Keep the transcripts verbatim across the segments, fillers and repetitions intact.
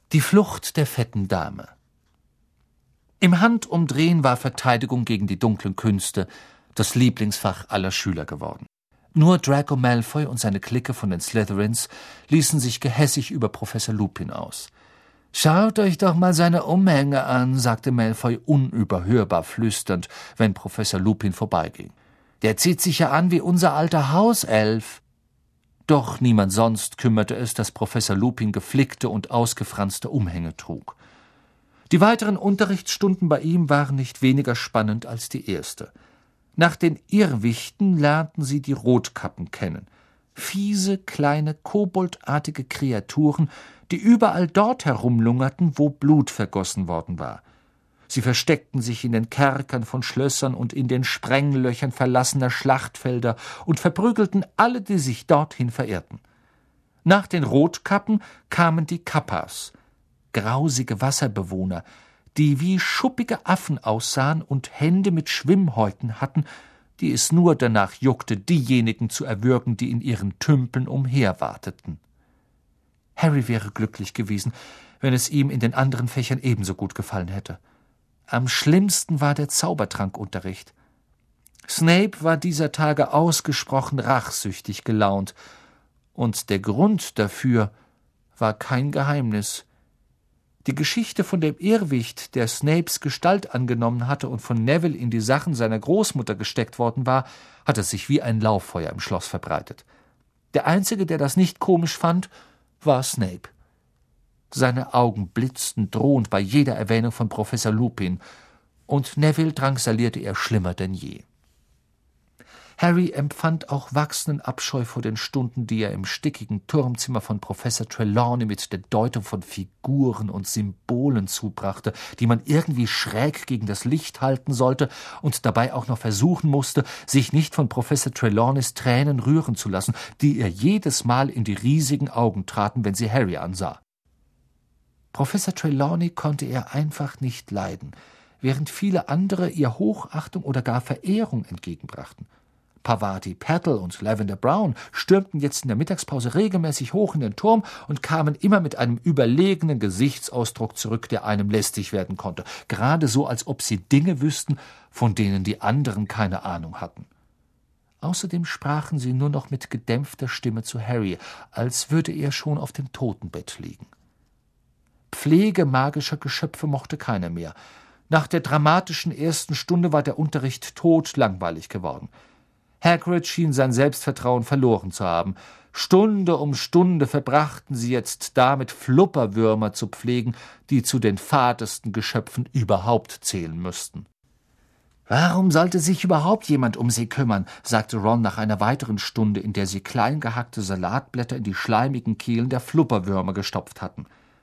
Die Flucht der fetten Dame. Im Handumdrehen war Verteidigung gegen die dunklen Künste das Lieblingsfach aller Schüler geworden. Nur Draco Malfoy und seine Clique von den Slytherins ließen sich gehässig über Professor Lupin aus. »Schaut euch doch mal seine Umhänge an«, sagte Malfoy unüberhörbar flüsternd, wenn Professor Lupin vorbeiging. »Der zieht sich ja an wie unser alter Hauself.« Doch niemand sonst kümmerte es, dass Professor Lupin geflickte und ausgefranste Umhänge trug. Die weiteren Unterrichtsstunden bei ihm waren nicht weniger spannend als die erste. Nach den Irrwichten lernten sie die Rotkappen kennen. Fiese, kleine, koboldartige Kreaturen, die überall dort herumlungerten, wo Blut vergossen worden war. Sie versteckten sich in den Kerkern von Schlössern und in den Sprenglöchern verlassener Schlachtfelder und verprügelten alle, die sich dorthin verirrten. Nach den Rotkappen kamen die Kappas, grausige Wasserbewohner, die wie schuppige Affen aussahen und Hände mit Schwimmhäuten hatten, die es nur danach juckte, diejenigen zu erwürgen, die in ihren Tümpeln umherwarteten. Harry wäre glücklich gewesen, wenn es ihm in den anderen Fächern ebenso gut gefallen hätte. Am schlimmsten war der Zaubertrankunterricht. Snape war dieser Tage ausgesprochen rachsüchtig gelaunt, und der Grund dafür war kein Geheimnis. Die Geschichte von dem Irrwicht, der Snapes Gestalt angenommen hatte und von Neville in die Sachen seiner Großmutter gesteckt worden war, hatte sich wie ein Lauffeuer im Schloss verbreitet. Der Einzige, der das nicht komisch fand, war Snape. Seine Augen blitzten drohend bei jeder Erwähnung von Professor Lupin, und Neville drangsalierte er schlimmer denn je. Harry empfand auch wachsenden Abscheu vor den Stunden, die er im stickigen Turmzimmer von Professor Trelawney mit der Deutung von Figuren und Symbolen zubrachte, die man irgendwie schräg gegen das Licht halten sollte und dabei auch noch versuchen musste, sich nicht von Professor Trelawneys Tränen rühren zu lassen, die ihr jedes Mal in die riesigen Augen traten, wenn sie Harry ansah. Professor Trelawney konnte er einfach nicht leiden, während viele andere ihr Hochachtung oder gar Verehrung entgegenbrachten. Parvati Patel und Lavender Brown stürmten jetzt in der Mittagspause regelmäßig hoch in den Turm und kamen immer mit einem überlegenen Gesichtsausdruck zurück, der einem lästig werden konnte, gerade so, als ob sie Dinge wüssten, von denen die anderen keine Ahnung hatten. Außerdem sprachen sie nur noch mit gedämpfter Stimme zu Harry, als würde er schon auf dem Totenbett liegen. Pflege magischer Geschöpfe mochte keiner mehr. Nach der dramatischen ersten Stunde war der Unterricht totlangweilig geworden. Hagrid schien sein Selbstvertrauen verloren zu haben. Stunde um Stunde verbrachten sie jetzt damit, Flupperwürmer zu pflegen, die zu den fadesten Geschöpfen überhaupt zählen müssten. »Warum sollte sich überhaupt jemand um sie kümmern?« sagte Ron nach einer weiteren Stunde, in der sie klein gehackte Salatblätter in die schleimigen Kehlen der Flupperwürmer gestopft hatten.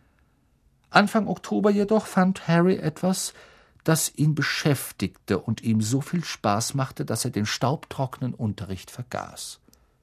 Anfang Oktober jedoch fand Harry etwas, das ihn beschäftigte und ihm so viel Spaß machte, dass er den staubtrockenen Unterricht vergaß.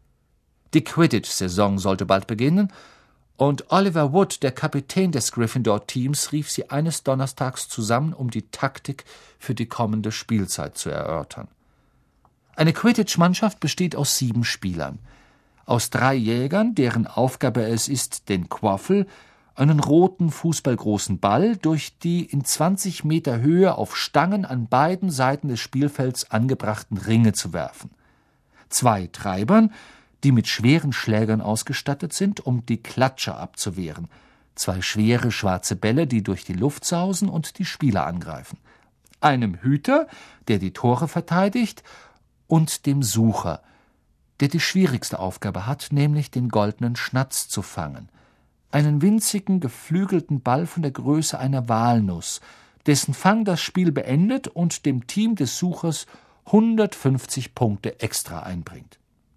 Die Quidditch-Saison sollte bald beginnen, und Oliver Wood, der Kapitän des Gryffindor-Teams, rief sie eines Donnerstags zusammen, um die Taktik für die kommende Spielzeit zu erörtern. Eine Quidditch-Mannschaft besteht aus sieben Spielern. Aus drei Jägern, deren Aufgabe es ist, den Quaffel, einen roten, fußballgroßen Ball durch die in zwanzig Meter Höhe auf Stangen an beiden Seiten des Spielfelds angebrachten Ringe zu werfen. Zwei Treibern, die mit schweren Schlägern ausgestattet sind, um die Klatscher abzuwehren. Zwei schwere schwarze Bälle, die durch die Luft sausen und die Spieler angreifen. Einem Hüter, der die Tore verteidigt, und dem Sucher, der die schwierigste Aufgabe hat, nämlich den goldenen Schnatz zu fangen. Einen winzigen, geflügelten Ball von der Größe einer Walnuss, dessen Fang das Spiel beendet und dem Team des Suchers hundertfünfzig Punkte extra einbringt.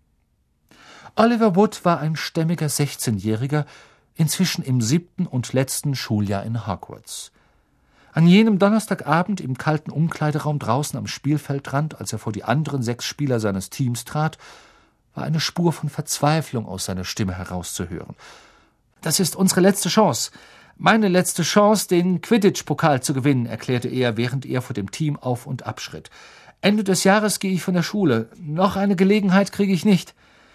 Oliver Wood war ein stämmiger Sechzehnjähriger, inzwischen im siebten und letzten Schuljahr in Hogwarts. An jenem Donnerstagabend im kalten Umkleideraum draußen am Spielfeldrand, als er vor die anderen sechs Spieler seines Teams trat, war eine Spur von Verzweiflung aus seiner Stimme herauszuhören. »Das ist unsere letzte Chance. Meine letzte Chance, den Quidditch-Pokal zu gewinnen«, erklärte er, während er vor dem Team auf und abschritt. »Ende des Jahres gehe ich von der Schule. Noch eine Gelegenheit kriege ich nicht.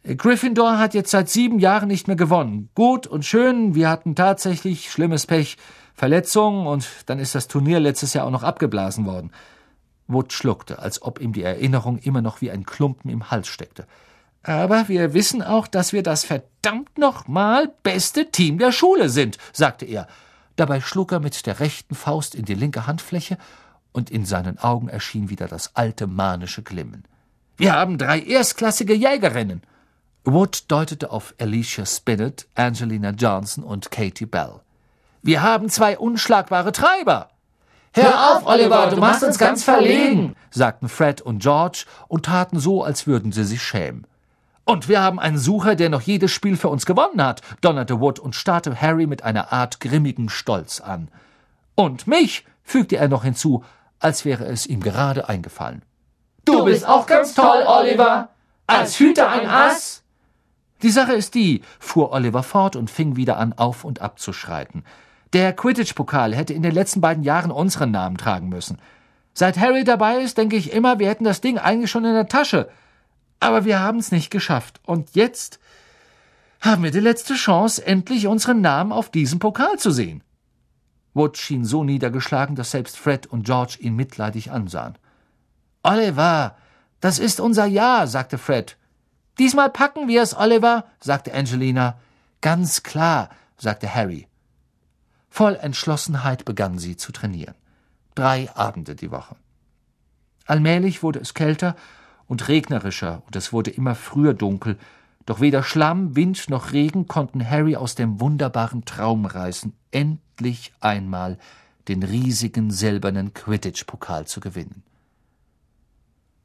Gryffindor hat jetzt seit sieben Jahren nicht mehr gewonnen. Gut und schön, wir hatten tatsächlich schlimmes Pech, Verletzungen und dann ist das Turnier letztes Jahr auch noch abgeblasen worden. Wood schluckte, als ob ihm die Erinnerung immer noch wie ein Klumpen im Hals steckte. Aber wir wissen auch, dass wir das verdammt nochmal beste Team der Schule sind, sagte er. Dabei schlug er mit der rechten Faust in die linke Handfläche und in seinen Augen erschien wieder das alte manische Glimmen. Wir haben drei erstklassige Jägerinnen. Wood deutete auf Alicia Spinnet, Angelina Johnson und Katie Bell. Wir haben zwei unschlagbare Treiber. Hör auf, Oliver, du machst uns ganz verlegen, sagten Fred und George und taten so, als würden sie sich schämen. Und wir haben einen Sucher, der noch jedes Spiel für uns gewonnen hat, donnerte Wood und starrte Harry mit einer Art grimmigen Stolz an. Und mich, fügte er noch hinzu, als wäre es ihm gerade eingefallen. Du bist auch ganz toll, Oliver. Als Hüter ein Ass. Die Sache ist die, fuhr Oliver fort und fing wieder an, auf und ab zu schreiten. Der Quidditch-Pokal hätte in den letzten beiden Jahren unseren Namen tragen müssen. Seit Harry dabei ist, denke ich immer, wir hätten das Ding eigentlich schon in der Tasche. Aber wir haben es nicht geschafft. Und jetzt haben wir die letzte Chance, endlich unseren Namen auf diesem Pokal zu sehen. Wood schien so niedergeschlagen, dass selbst Fred und George ihn mitleidig ansahen. »Oliver, das ist unser Jahr«, sagte Fred. »Diesmal packen wir es, Oliver«, sagte Angelina. »Ganz klar«, sagte Harry. Voll Entschlossenheit begannen sie zu trainieren. Drei Abende die Woche. Allmählich wurde es kälter und regnerischer, und es wurde immer früher dunkel, doch weder Schlamm, Wind noch Regen konnten Harry aus dem wunderbaren Traum reißen, endlich einmal den riesigen silbernen Quidditch-Pokal zu gewinnen.